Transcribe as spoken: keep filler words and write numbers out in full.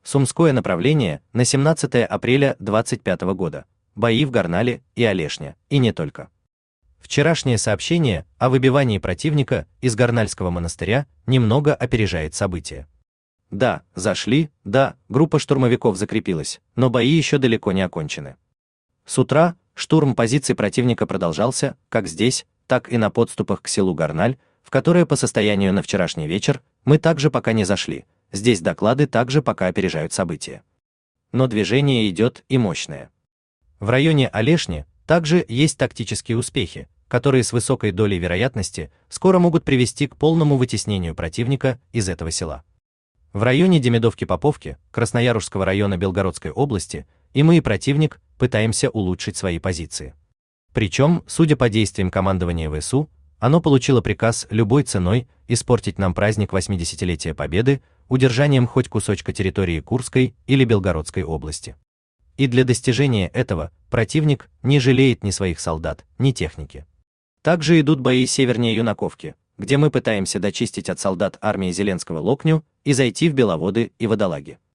Сумское направление на семнадцатое апреля двадцать пятого года. Бои в Горнале и Олешне, и не только. Вчерашнее сообщение о выбивании противника из Горнальского монастыря немного опережает события. Да, зашли, да, группа штурмовиков закрепилась, но бои еще далеко не окончены. С утра штурм позиций противника продолжался, как здесь, так и на подступах к селу Горналь, в которое по состоянию на вчерашний вечер мы также пока не зашли. Здесь доклады также пока опережают события. Но движение идет и мощное. В районе Олешни также есть тактические успехи, которые с высокой долей вероятности скоро могут привести к полному вытеснению противника из этого села. В районе Демидовки-Поповки, Красноярского района Белгородской области, и мы, и противник, пытаемся улучшить свои позиции. Причем, судя по действиям командования ВСУ, оно получило приказ любой ценой испортить нам праздник восьмидесятилетия Победы удержанием хоть кусочка территории Курской или Белгородской области. И для достижения этого противник не жалеет ни своих солдат, ни техники. Также идут бои севернее Юнаковки, где мы пытаемся дочистить от солдат армии Зеленского Локню и зайти в Беловоды и Водолаги.